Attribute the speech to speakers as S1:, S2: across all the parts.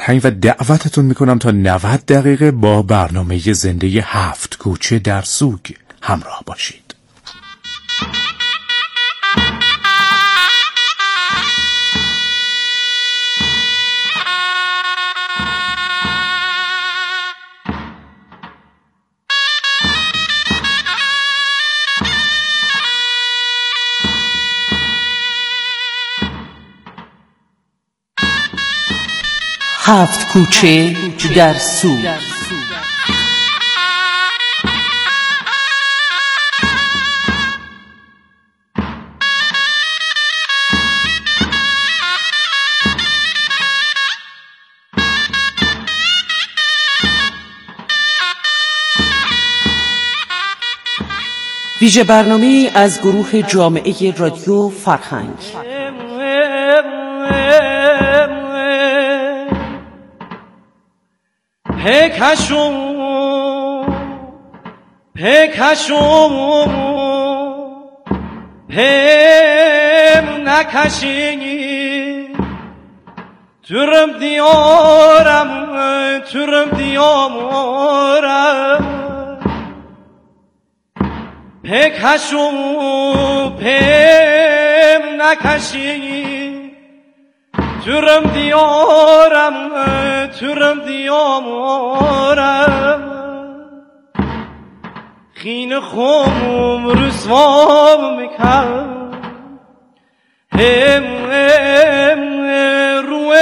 S1: فرهنگ و دعوتتون میکنم تا 90 دقیقه با برنامه زنده 7 کوچه در سوگ همراه باشید.
S2: هفت کوچه در سوگ. ویژه برنامه از گروه جامعه رادیو فرهنگ.
S3: پیکشون پیم نکشی ترم دیارم پیکشون پیم نکشی ترم دیارم خین خوم رسوام میکن هم روه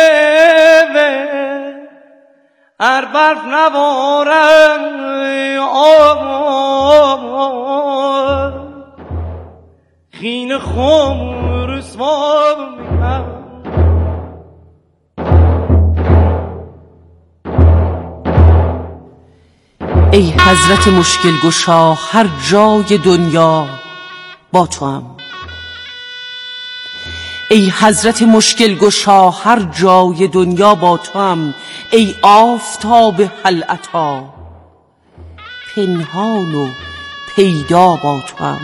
S3: ار برف نوارم خین خوم رسوام میکن.
S2: ای حضرت مشکل گشا هر جای دنیا با توام. ای حضرت مشکل گشا هر جای دنیا با توام. ای آفتاب هل عطا پنهان و پیدا با توام.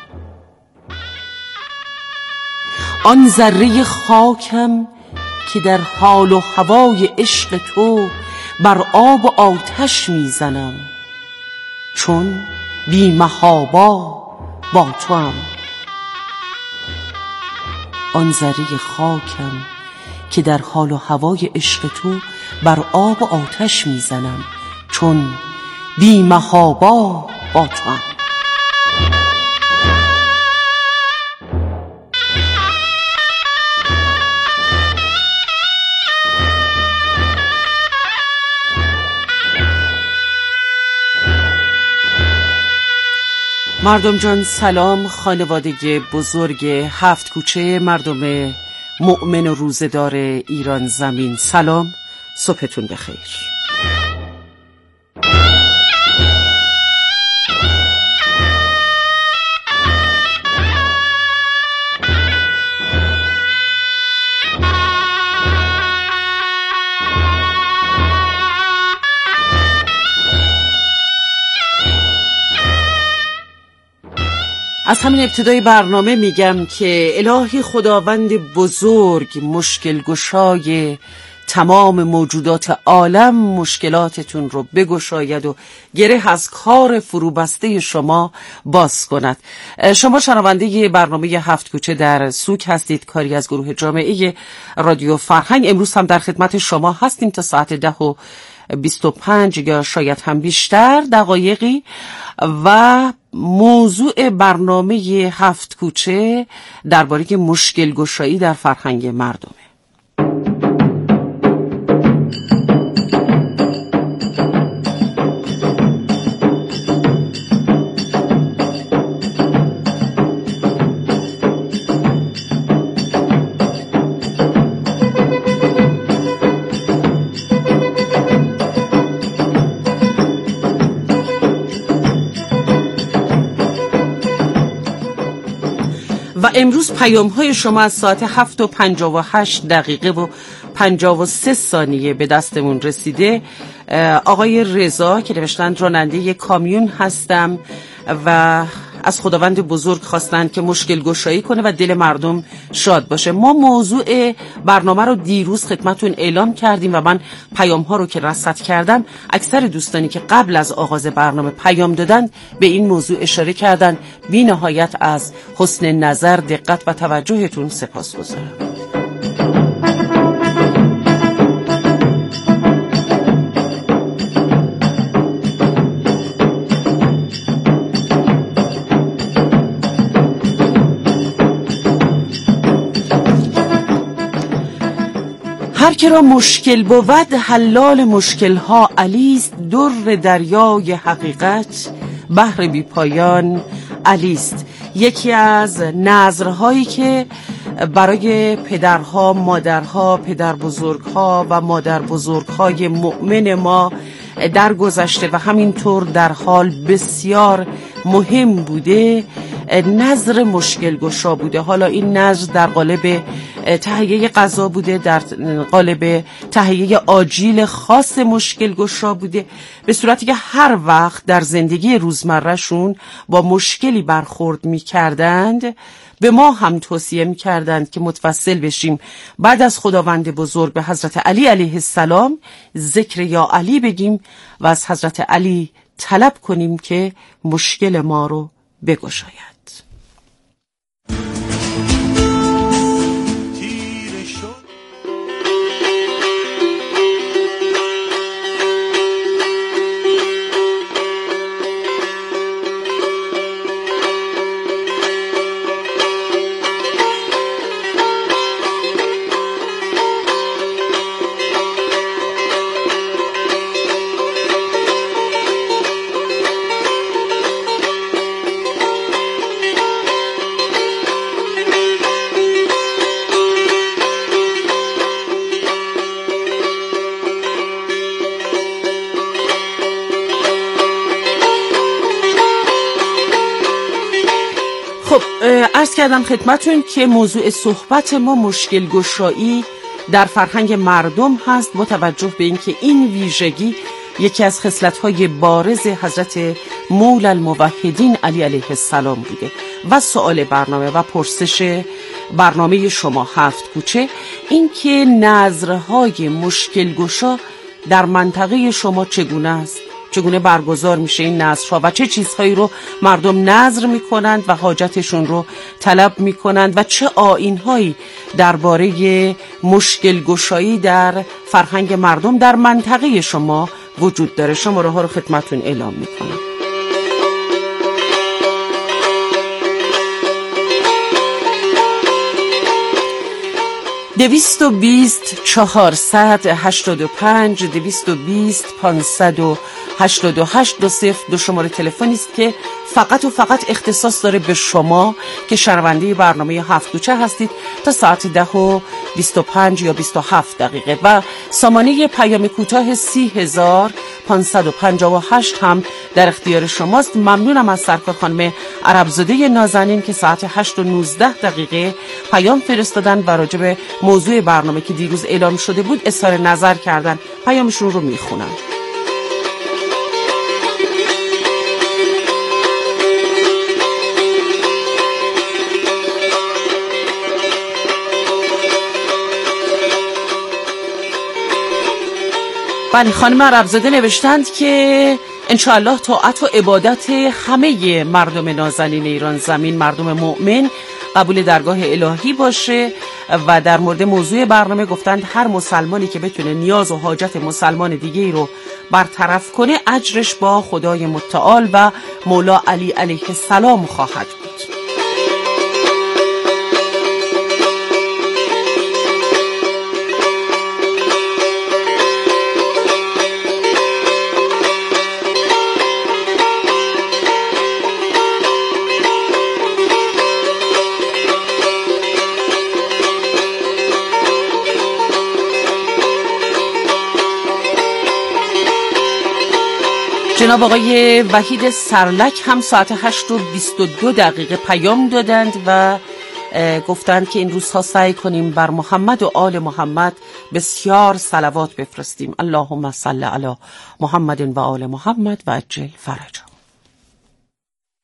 S2: آن ذره خاکم که در حال و هوای عشق تو بر آب و آتش میزنم چون بی محابا با توام. آن ذره خاکم که در حال و هوای عشق تو بر آب و آتش میزنم چون بی محابا با توام. مردم جان سلام. خانواده بزرگ هفت کوچه، مردم مؤمن و روزه‌دار ایران زمین، سلام، صبحتون بخیر. از همین ابتدای برنامه میگم که الهی خداوند بزرگ مشکل گشای تمام موجودات عالم مشکلاتتون رو بگشاید و گره از کار فروبسته شما باز کند. شما شنونده برنامه هفت کوچه در سوگ هستید، کاری از گروه جامعه رادیو فرهنگ. امروز هم در خدمت شما هستیم تا ساعت 10:25 یا شاید هم بیشتر دقایقی و موضوع برنامه هفت کوچه درباره مشکل گشایی در فرهنگ مردمه. و امروز پیام‌های شما از ساعت 7:58 و 53 ثانیه به دستمون رسیده. آقای رضا که نوشتند راننده کامیون هستم، و از خداوند بزرگ خواستند که مشکل گشایی کنه و دل مردم شاد باشه. ما موضوع برنامه رو دیروز خدمتون اعلام کردیم و من پیام ها رو که رصد کردم، اکثر دوستانی که قبل از آغاز برنامه پیام دادن به این موضوع اشاره کردن. بی نهایت از حسن نظر، دقت و توجهتون سپاسگزارم. هر که را مشکل بود حلال مشکل ها علیست، در دریای حقیقت بحر بی پایان علیست. یکی از نظرهایی که برای پدرها، مادرها، پدر بزرگها و مادر بزرگهای مؤمن ما در گذشته و همینطور در حال بسیار مهم بوده، نظر مشکل گشا بوده. حالا این نظر در قالب تهیه غذا بوده، در قالب تهیه آجیل خاص مشکل گشا بوده، به صورتی که هر وقت در زندگی روزمرهشون با مشکلی برخورد می کردند به ما هم توصیه می کردند که متوسل بشیم بعد از خداوند بزرگ به حضرت علی علیه السلام ذکر یا علی بگیم و از حضرت علی طلب کنیم که مشکل ما رو بگشاید. عرض کردم خدمتون که موضوع صحبت ما مشکل گشایی در فرهنگ مردم هست، با توجه به اینکه این ویژگی یکی از خصلت‌های بارز حضرت مولا الموحدین علی علیه السلام بوده. و سوال برنامه و پرسش برنامه شما هفت کوچه این که نظرهای مشکل گشا در منطقه شما چگونه است؟ چگونه برگزار میشه این نظرها و چه چیزهایی رو مردم نظر میکنند و حاجتشون رو طلب میکنند و چه آیین‌هایی درباره مشکل گشایی در فرهنگ مردم در منطقه شما وجود داره؟ شماره ها رو خدمتون اعلام میکنم. 220 485 220 588 دو شماره تلفنی است که فقط و فقط اختصاص داره به شما که شنونده برنامه هفت کوچه هستید تا ساعت 10:25 یا 27 دقیقه و سامانه پیام کوتاه 30558 هم در اختیار شماست. ممنونم از سرکار خانم عربزاده نازنین که ساعت 8:19 پیام فرستادن و راجع به موضوع برنامه که دیروز اعلام شده بود اظهار نظر کردن. پیامشون رو میخونم. بله، خانم عربزاده نوشتند که انشاءالله طاعت و عبادت همه مردم نازنین ایران زمین، مردم مؤمن، قبول درگاه الهی باشه و در مورد موضوع برنامه گفتند هر مسلمانی که بتونه نیاز و حاجت مسلمان دیگه ای رو برطرف کنه اجرش با خدای متعال و مولا علی علیه السلام خواهد بود. جناب آقای وحید سرلک هم ساعت 8:22 پیام دادند و گفتند که این روزها سعی کنیم بر محمد و آل محمد بسیار صلوات بفرستیم. اللهم صل علی محمد و آل محمد و عجل فرجهم.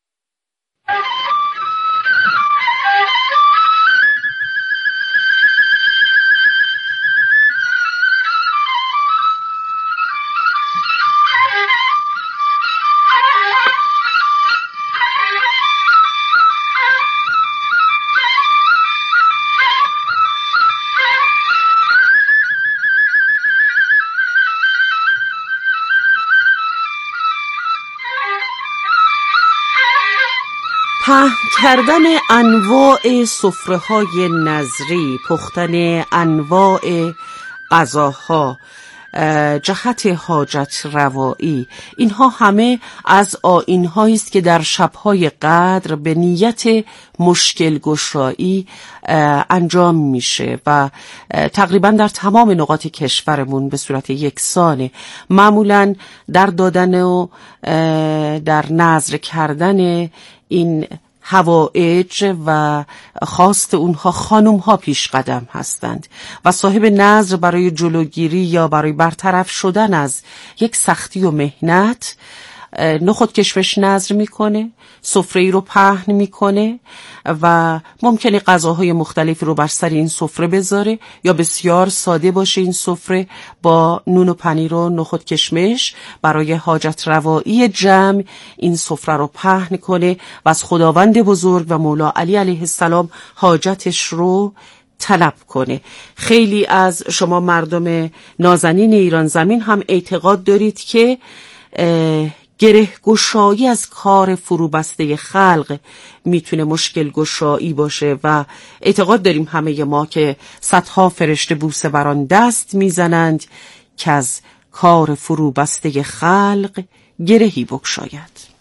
S2: پهن کردن انواع سفره‌های نظری، پختن انواع غذاها، جهت حاجت روایی، اینها همه از آیین‌هایی است که در شب‌های قدر به نیت مشکل گشایی انجام میشه و تقریبا در تمام نقاط کشورمون به صورت یکسانه. معمولاً در دادن و در نذر کردن این حوائج و خواست اونها خانم ها پیش قدم هستند و صاحب نذر برای جلوگیری یا برای برطرف شدن از یک سختی و مهنت نخود کشمش نذر میکنه، سفره‌ای رو پهن میکنه و ممکنه غذاهای مختلفی رو بر سر این سفره بذاره یا بسیار ساده باشه این سفره با نون و پنیر و نخود کشمش. برای حاجت روایی جمع این سفره رو پهن کنه و از خداوند بزرگ و مولا علی علیه السلام حاجتش رو طلب کنه. خیلی از شما مردم نازنین ایران زمین هم اعتقاد دارید که گره گشایی از کار فروبسته خلق میتونه مشکل گشایی باشه و اعتقاد داریم همه ما که صدها فرشته بوسه بر آن دست میزنند که از کار فروبسته خلق گرهی بگشاید.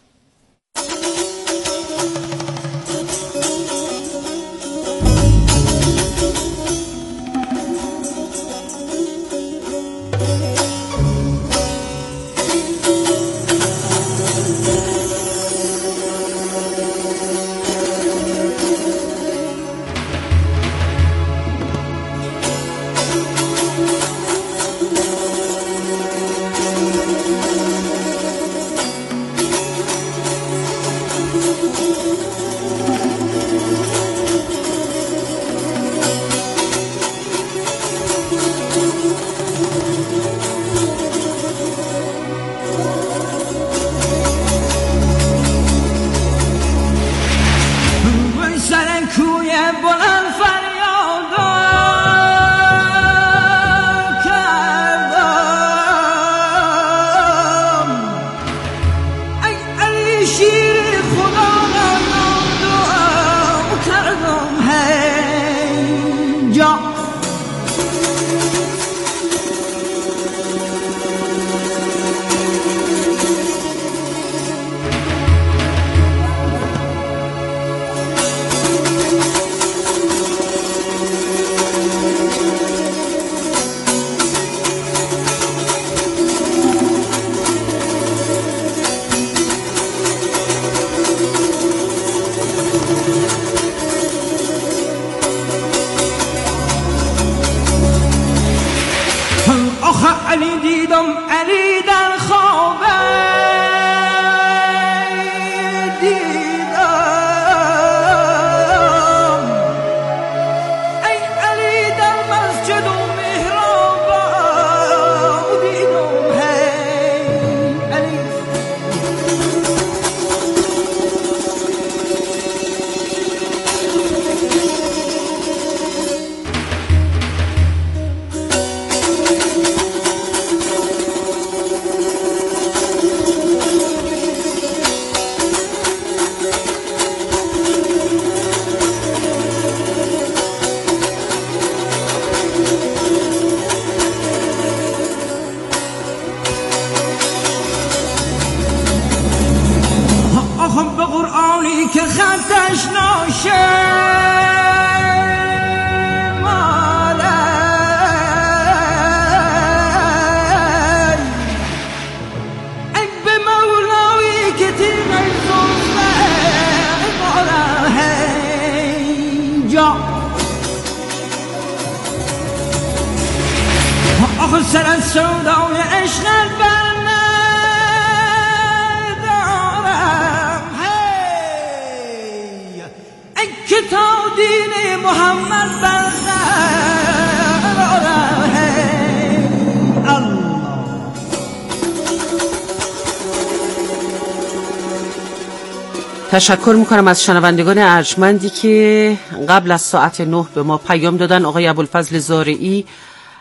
S2: تشکر میکنم از شنوندگان ارجمندی که قبل از ساعت 9 به ما پیام دادن. آقای ابوالفضل زارعی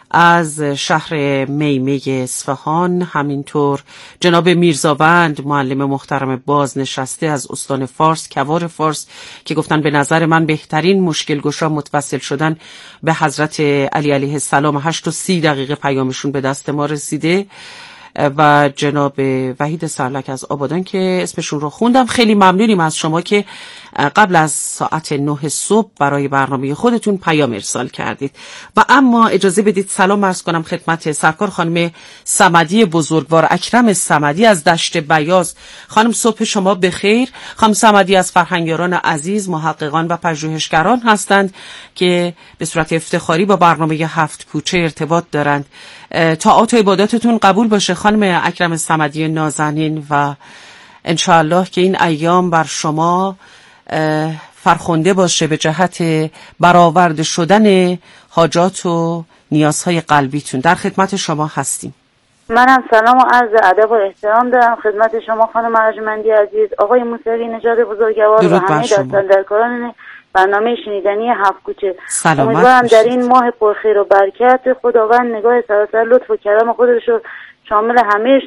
S2: از شهر میمه اصفهان، همینطور جناب میرزاوند معلم محترم بازنشسته از استان فارس، کوار فارس، که گفتن به نظر من بهترین مشکل گشا متوسل شدن به حضرت علی علیه السلام. 8:30 پیامشون به دست ما رسیده. و جناب وحید سرلک از آبادان که اسمشون رو خوندم. خیلی ممنونیم از شما که قبل از ساعت 9 صبح برای برنامه خودتون پیام ارسال کردید. و اما اجازه بدید سلام عرض کنم خدمت سرکار خانم صمدی بزرگوار، اکرم صمدی از دشت بیاض. خانم صبح شما بخیر. خانم صمدی از فرهنگیاران عزیز، محققان و پژوهشگران هستند که به صورت افتخاری با برنامه 7 کوچه ارتباط دارند. طاعات و عباداتتون قبول باشه خانم اکرم صمدی نازنین و انشاءالله که این ایام بر شما فرخنده باشه به جهت برآورده شدن حاجات و نیازهای قلبیتون. در خدمت شما هستیم.
S4: منم سلام و عرض ادب و احترام دارم خدمت شما خانم ارجمندی عزیز، آقای موسوی نژاد بزرگوار و همه دستاندرکاران برنامه شنیدنی 7 کوچه. امیدوارم در این ماه پرخیر و برکت خداوند نگاه سراسر لطف و کرم خودش رو شامل همه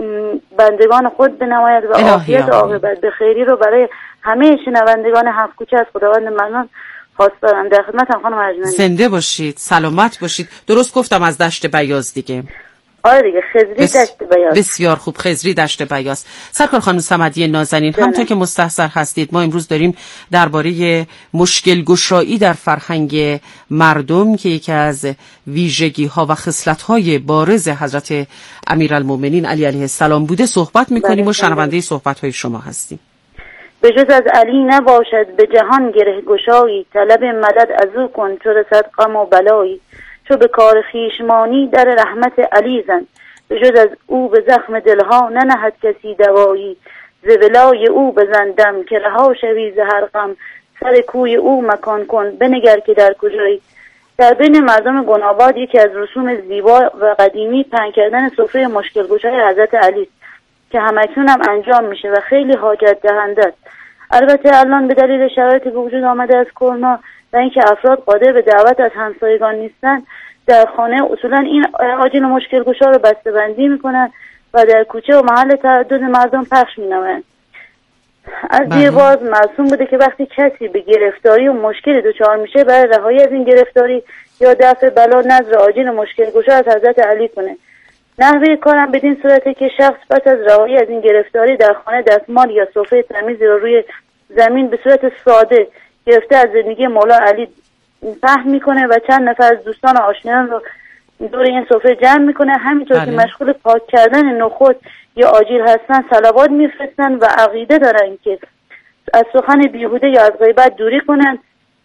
S4: بندگان خود بنماید و عافیت و عاقبت به خیری رو برای همه شنوندگان 7 کوچه از خداوند منان خواستارم. در خدمتم خانم ارجمندی.
S2: زنده باشید، سلامت باشید. درست گفتم از دشت بیاض دیگه؟
S4: آره دیگه، خضری دشت بیاض.
S2: بسیار خوب، خضری دشت بیاض. سرکار خانم صمدی نازنین، همونطور که مستحضر هستید ما امروز داریم درباره مشکل گشایی در فرهنگ مردم که یکی از ویژگی ها و خصلت های بارز حضرت امیرالمومنین علی علیه السلام بوده صحبت میکنیم و شنونده صحبت های شما هستیم.
S4: به جز از علی نباشد به جهان گره گشایی، طلب مدد از او کن چو رسد غم و بلایی. چو به کار خیشمانی در رحمت علی زن، به جز از او به زخم دلها ننهد کسی دوایی. ز ولای او بزن دم که رها شوی ز هر غم، سر کوی او مکان کن بنگر که در کجایی. در بین مردم گناباد یکی از رسوم زیبا و قدیمی پهن کردن سفره مشکل گشای حضرت علی است که همکنون هم انجام میشه و خیلی حاجت دهنده است. البته الان به دلیل شرایطی به وجود آمده از کرونا و اینکه افراد قادر به دعوت از همسایگان نیستن، در خانه اصولا این آجیل مشکل گشا رو بسته‌بندی میکنن و در کوچه و محل تردد مردم پخش مینامند. از دیرباز مرسوم بوده که وقتی کسی به گرفتاری و مشکلی دچار میشه برای رهایی از این گرفتاری یا دفع بلا نذر آجیل مشکل گشا از حضرت علی کنه. نحوه کارم بدین صورته که شخص پس از رهایی از این گرفتاری در خانه دستمال یا سفره تمیزی رو روی زمین به صورت ساده گرفته از زندگی مولا علی پهن میکنه و چند نفر از دوستان و آشنایان رو دور این سفره جمع میکنه. همینطور که مشغول پاک کردن نخود یا آجیل هستن صلوات میفرستن و عقیده دارن که از سخن بیهوده یا از غیبت دوری کنن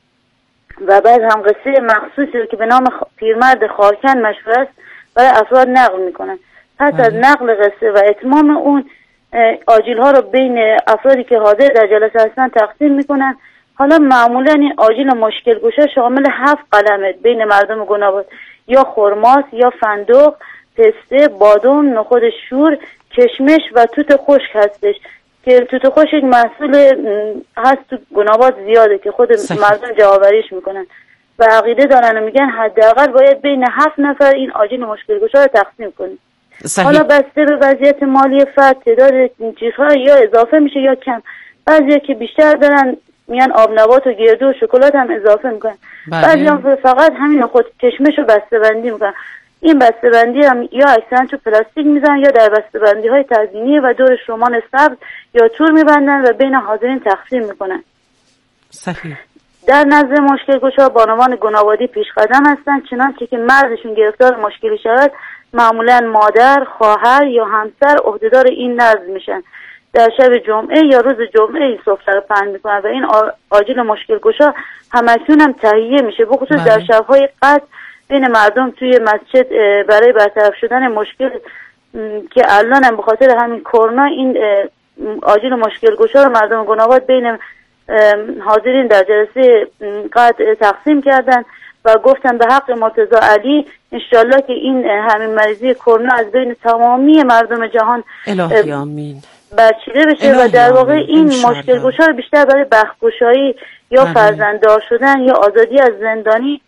S4: و بعد هم قصه مخصوصی رو که به نام پیرمرد خارکن مشهور است برای افراد نقل میکنن. پس از نقل قصه و اتمام اون آجیل ها رو بین افرادی که حاضر در جلسه هستن تقسیم میکنن. حالا معمولا این آجیل مشکل گشا شامل 7 قلمه بین مردم گناباد، یا خرماست یا فندق، پسته، بادام، نخود شور، کشمش و توت خشک هستش که توت خشک یک محصول هست تو گناباد زیاده که خود مردم جوابریش میکنن و عقیده دارن و میگن حداقل باید بین 7 نفر این آجیل مشکل گشا رو تقسیم کنیم. حالا بسته به وضعیت مالی فرد تعداد این چیزها یا اضافه میشه یا کم. بعضیا که بیشتر دارن میان آب نبات و گردو و شکلات هم اضافه میکنن. بعضیا فقط همین خود کشمش رو بسته‌بندی میکنن. این بسته‌بندی هم یا اکثرا تو پلاستیک میزنن یا در بسته‌بندی های تزیینی و دورش رمان سبز یا تور میبندن و بین حاضرین تقسیم میکنن.
S2: صحیح. در
S4: نظر مشکل گشا بانوان گنابادی پیش قدم هستن، چنانچه که مردشون گرفتار مشکلی شود معمولا مادر، خواهر یا همسر عهدهدار این نظم میشن. در شب جمعه یا روز جمعه این سفره رو پهن میکنن و این آجیل مشکل گشا همکنون هم تهیه میشه، بخصوص در شبهای قدر بین مردم توی مسجد برای برطرف شدن مشکل که الان هم به خاطر همین کرونا این آجیل مشکل گشا رو مردم گناباد بین حاضرین در جلسه قدر تقسیم کردن و گفتن به حق مرتضی علی انشالله که این همین مریضی کرونا از بین تمامی مردم جهان
S2: الهی آمین
S4: برچیده بشه و در واقع این مشکل گشا رو بیشتر برای بخت گشایی یا فرزنددار شدن یا آزادی از زندانی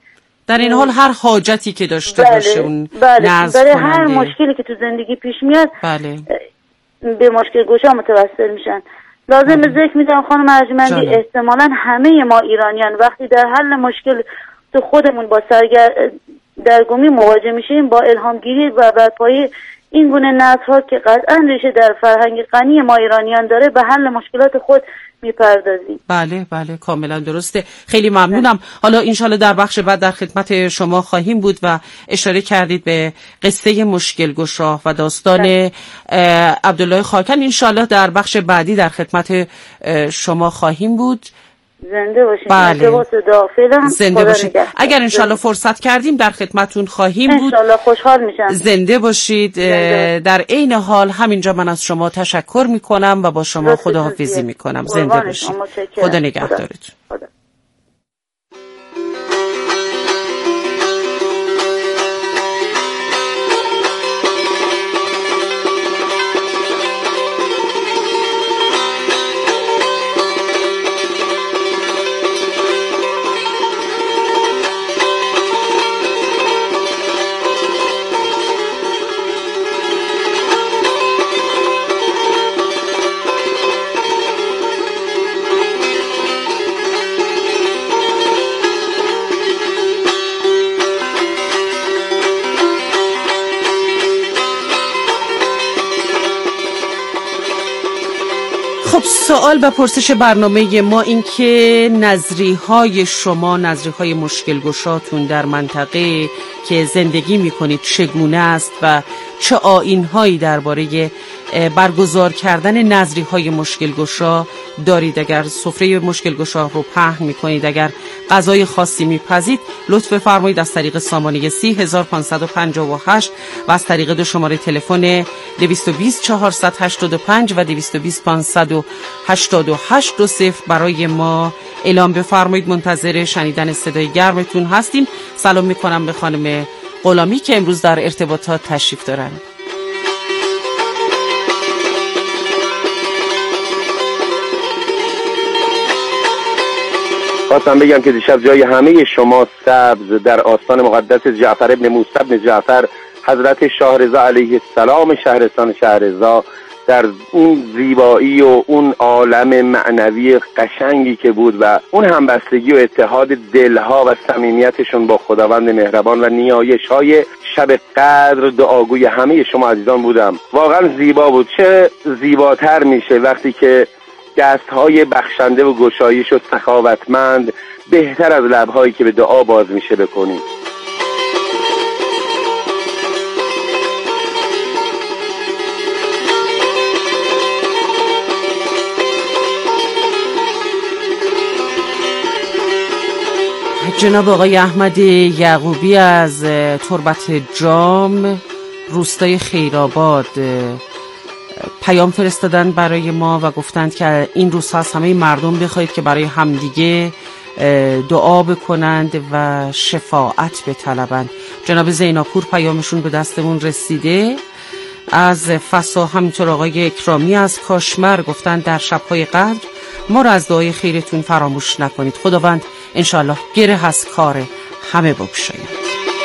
S2: در این حال هر حاجتی که داشته باشه اون نظم
S4: برای
S2: کننده.
S4: هر مشکلی که تو زندگی پیش میاد
S2: بله
S4: به مشکل گشا متوسل میشن. لازم ذکر میدم خانم ارجمندی، احتمالاً همه ما ایرانیان وقتی در حل مشکل تو خودمون با درگمی مواجه میشیم، با الهامگیری و برپایی این گونه نظرها که قطعاً ریشه در فرهنگ غنی ما ایرانیان داره، به حل مشکلات خود میپردازیم.
S2: بله بله کاملا درسته. خیلی ممنونم. حالا انشالله در بخش بعد در خدمت شما خواهیم بود و اشاره کردید به قصه مشکل گشا و داستان عبدالله خاکن. انشالله در بخش بعدی در خدمت شما خواهیم بود.
S4: زنده باشید.
S2: بله. زنده باشید. اگر انشالله
S4: زنده.
S2: فرصت کردیم در خدمتون خواهیم بود.
S4: انشالله خوشحال میشم.
S2: زنده باشید. در عین حال همینجا من از شما تشکر میکنم و با شما خداحافظی میکنم. زنده باشید. خدا نگهدارتون. سوال و پرسش برنامه ما این که نظریهای شما، نظریهای مشکل گشاتون در منطقه که زندگی میکنید چگونه است و چه آیین‌هایی درباره برگزار کردن نظریهای مشکل گشا دارید؟ اگر سفره مشکل گشا رو پهن میکنید، اگر غذای خاصی میپزید، لطف فرمایید از طریق سامانه 30558 و از طریق دو شماره تلفن 220 485 و 220 588 برای ما اعلام بفرمایید. منتظر شنیدن صدای گرمتون هستیم. سلام میکنم به خانم غلامی که امروز در ارتباطات تشریف دارن.
S5: خواستم بگم که دیشب جای همه شما سبز در آستان مقدس جعفر ابن موسی ابن جعفر حضرت شاهرضا علیه السلام شهرستان شهرضا در اون زیبایی و اون عالم معنوی قشنگی که بود و اون همبستگی و اتحاد دلها و صمیمیتشون با خداوند مهربان و نیایش‌های شب قدر دعاگوی همه شما عزیزان بودم. واقعا زیبا بود. چه زیباتر میشه وقتی که دستهای بخشنده و گشایش و سخاوتمند بهتر از لبهایی که به دعا باز میشه بکنیم.
S2: جناب آقای احمد یعقوبی از تربت جام روستای خیرآباد پیام فرستادن برای ما و گفتند که این روزها از همه مردم بخواهید که برای همدیگه دعا بکنند و شفاعت بطلبند. جناب زیناپور پیامشون به دستمون رسیده. از فسا همینطور آقای اکرامی از کاشمر گفتند در شب‌های قدر ما را از دعای خیرتون فراموش نکنید. خداوند انشالله گره از کار همه بگشاید.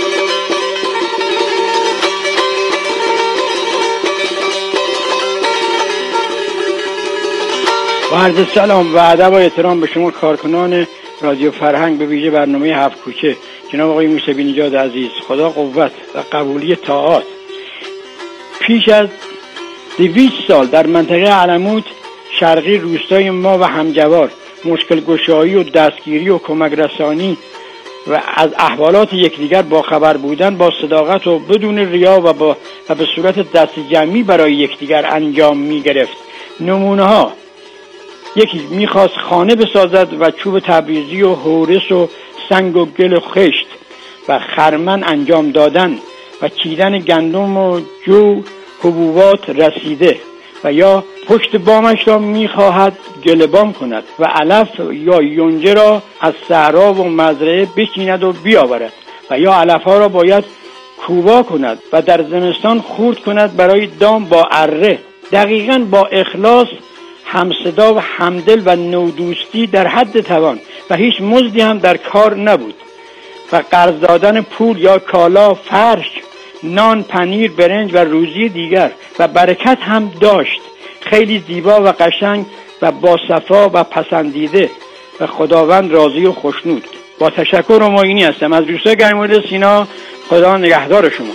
S6: با عرض سلام و ادب و احترام به شما کارکنان رادیو فرهنگ، به ویژه برنامه هفت کوچه. جناب آقای موسوی نژاد عزیز، خدا قوت و قبولی طاعات. پیش از 200 سال در منطقه علموت شرقی روستای ما و همجوار مشکل گشایی و دستگیری و کمک رسانی و از احوالات یکدیگر با خبر بودن با صداقت و بدون ریا و به صورت دست جمعی برای یکدیگر انجام می گرفت. نمونه ها: یکی میخواست خانه بسازد و چوب تبریزی و هورس و سنگ و گل و خشت و خرمن انجام دادن و چیدن گندم و جو حبوبات رسیده، و یا پشت بامش را میخواهد گلبام کند و علف یا یونجه را از صحرا و مزرعه بچیند و بیاورد، و یا علفها را باید کوبا کند و در زمستان خورد کند برای دام با اره. دقیقاً با اخلاص، همصدا و همدل و نودوستی در حد توان و هیچ مزدی هم در کار نبود. و قرض دادن پول یا کالا، فرش، نان، پنیر، برنج و روزی دیگر و برکت هم داشت. خیلی زیبا و قشنگ و با صفا و پسندیده و خداوند راضی و خوشنود. با تشکر و معینی هستم از روستای گرم‌آلود سینا. خدا نگهدار شما.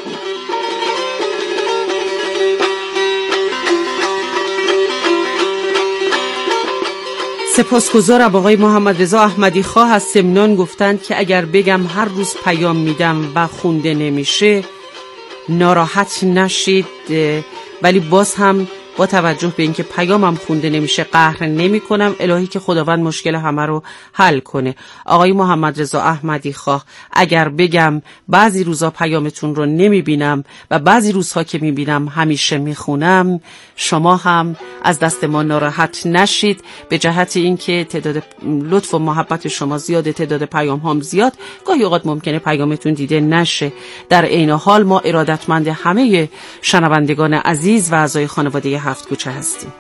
S2: سپاسگزارم. آقای محمد رضا احمدی خواه از سمنان گفتند که اگر بگم هر روز پیام میدم و خونده نمیشه ناراحت نشید، ولی باز هم با توجه به اینکه پیامم خونده نمیشه قهر نمی کنم. الهی که خداوند مشکل همه رو حل کنه. آقای محمد رضا احمدی خواه اگر بگم بعضی روزها پیامتون رو نمی بینم و بعضی روزها که می بینم همیشه می خونم، شما هم از دست ما ناراحت نشید. به جهت اینکه تعداد لطف و محبت شما زیاده، تعداد پیام هم زیاد، گاهی اوقات ممکنه پیامتون دیده نشه. در عین حال ما ارادتمند همه شنوندگان عزیز و اعضای خانواده هفت کوچه هستیم.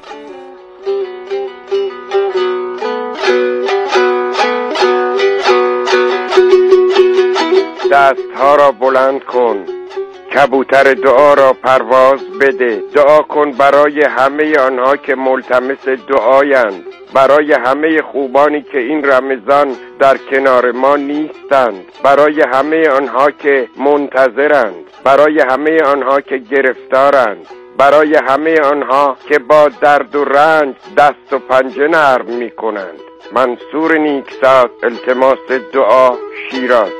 S5: دستها را بلند کن، کبوتر دعا را پرواز بده. دعا کن برای همه آنها که ملتمس دعایند، برای همه خوبانی که این رمضان در کنار ما نیستند، برای همه آنها که منتظرند، برای همه آنها که گرفتارند، برای همه آنها که با درد و رنج دست و پنجه نرم می کنند. منصور نیکزاد، التماس دعا، شیراز.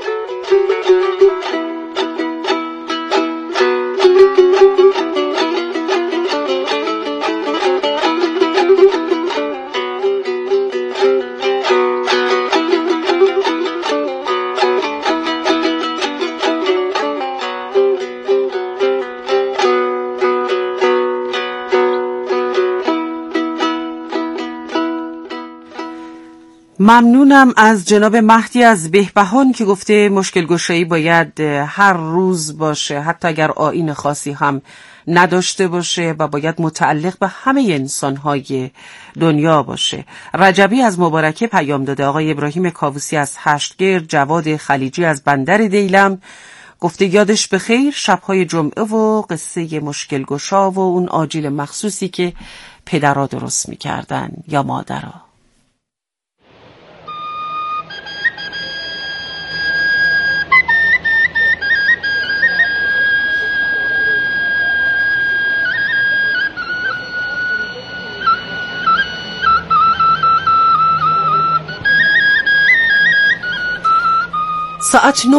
S2: ممنونم از جناب مهدی از بهبهان که گفته مشکل گشایی باید هر روز باشه، حتی اگر آیین خاصی هم نداشته باشه و باید متعلق به همه انسان‌های دنیا باشه. رجبی از مبارکه پیام داده. آقای ابراهیم کاووسی از هشتگرد، جواد خلیجی از بندر دیلم گفته یادش بخیر شب‌های جمعه و قصه مشکل گشا و اون آجیل مخصوصی که پدرها درست می‌کردن یا مادرها. ساعت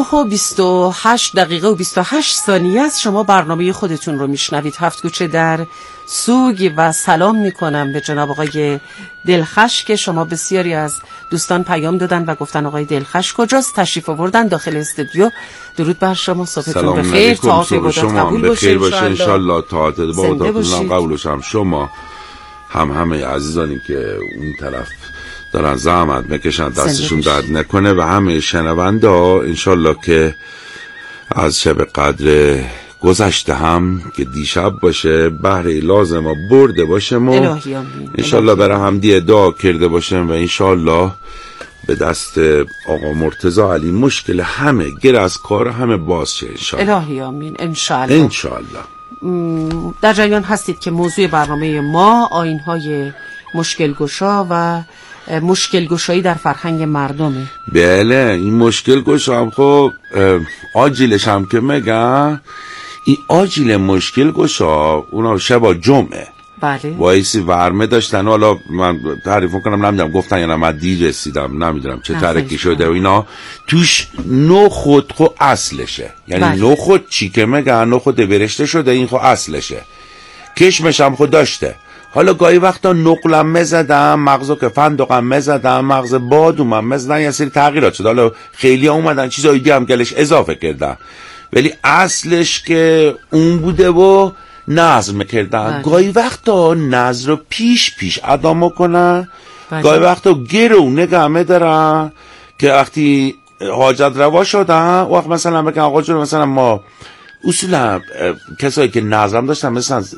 S2: 9:28 و 28 ثانیه است. شما برنامه خودتون رو میشنوید، هفت کوچه در سوگ، و سلام میکنم به جناب آقای دلخش که شما بسیاری از دوستان پیام دادن و گفتن آقای دلخش کجاست، تشریف آوردن داخل استودیو. درود بر شما، صبحتون بخیر، طاعت عبادت قبول باشه
S7: ان شاء الله. طاعت عبادت قبول باشه. شما همه عزیزانی که اون طرف دارن زحمت میکشن دستشون درد نکنه و همه شنونده ها انشالله که از شب قدر گذشته هم که دیشب باشه بهره لازم ها برده باشه ما انشالله برای هم دیگه دعا کرده باشیم و انشالله به دست آقا مرتضی علی مشکل همه گر از کار همه باز شه انشالله.
S2: الهی آمین. انشالله. در جریان هستید که موضوع برنامه ما آیین‌های مشکل گشا و مشکل گشایی در فرهنگ مردمه.
S7: بله، این مشکل گشا هم خب آجیلش هم که میگن این آجیل مشکل گشا اونا شبا جمعه
S2: بله
S7: وایسی ورمه داشتن. حالا من تعریف کنم نمیدونم گفتن یا نه، من دیر رسیدم نمیدونم چه ترکی شده و اینا. توش نخود خو اصلشه، یعنی نخود چی که میگن نخود برشته شده، این خو اصلشه. کشمش هم خود داشته. حالا گاهی وقتا نقلم مزدم، مغزو که فندقم مزدم، مغز بادومم مزدن، یه سری تغییرات شد. حالا خیلی ها اومدن چیزایی دیگه هم گلش اضافه کردن، ولی اصلش که اون بوده و نظم کردن. گاهی وقتا نظر رو پیش ادا کنن، گاهی وقتا گرو نگمه دارن که وقتی حاجت روا شدن وقت مثلا بگن آقا جون مثلا ما اصولا کسایی که نظم داشتن مثلا